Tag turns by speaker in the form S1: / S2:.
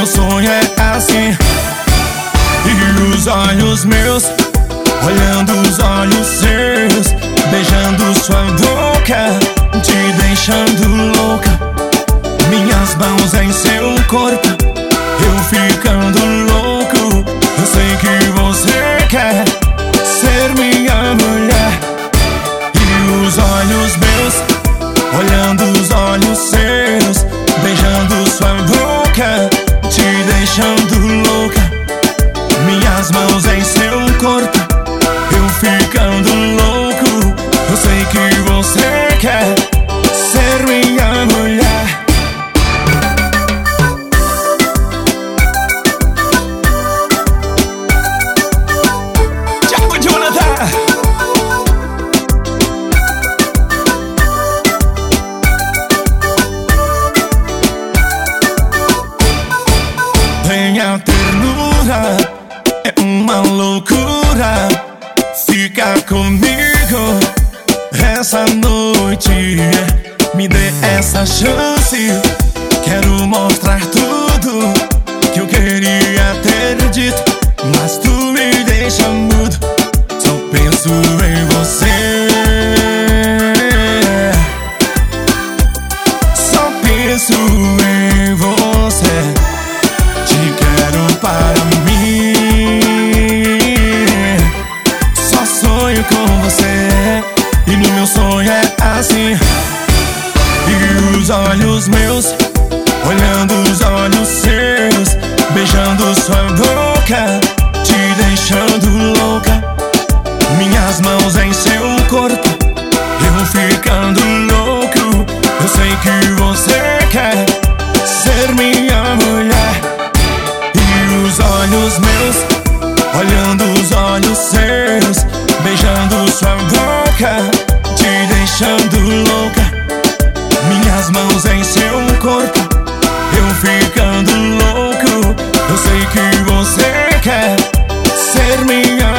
S1: sonho é assim. E os olhos meus olhando os olhos seus, beijando sua boca, te deixando louca. Minhas mãos em seu corpo, eu ficando louco. Eu sei que você quer ser minha mulher. E os olhos meus olhando os olhos seus, beijando sua boca, te deixando louca. Minhas mãos em seu corpo, eu ficando louco. Eu sei que você quer ser minha mulher. Thiago Jonathan. Tem a ternura, é uma loucura. Fica comigo essa noite, me dê essa chance. Quero mostrar tudo que eu queria ter dito, mas tu me deixa mudo. Só penso em você, só penso em você. Te quero para mim, só sonho com você. E no meu sonho é assim. E os olhos meus olhando os olhos seus, beijando sua boca, te deixando louca. Minhas mãos em seu corpo, eu ficando louco. Eu sei que você quer ser minha mulher. E os olhos meus olhando os olhos seus, beijando sua boca, te deixando louca. Minhas mãos em seu corpo, eu ficando louco. Eu sei que você quer ser minha